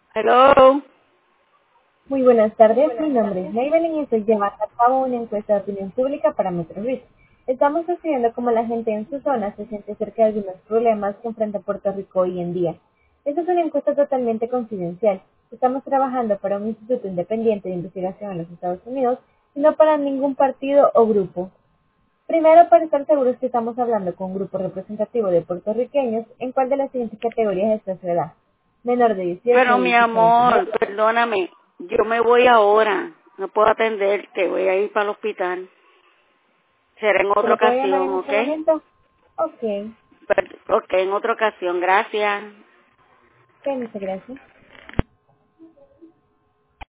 Hello. Muy buenas tardes, mi nombre es Maybelline y estoy llevando a cabo una encuesta de opinión pública para MetroReach. Estamos estudiando cómo la gente en su zona se siente acerca de algunos problemas que enfrenta Puerto Rico hoy en día. Esta es una encuesta totalmente confidencial. Estamos trabajando para un instituto independiente de investigación en los Estados Unidos y no para ningún partido o grupo. Primero, para estar seguros que estamos hablando con un grupo representativo de puertorriqueños, ¿en cuál de las siguientes categorías está su edad? Menor de 18, Pero de mi 18 a 29. amor, perdóname. Yo me voy ahora. No puedo atenderte. Voy a ir para el hospital. Será en ¿Se otra le puede llamar en ocasión, ¿ok? otro momento? Ok. Ok, en otra ocasión. Gracias. Ok, muchas gracias.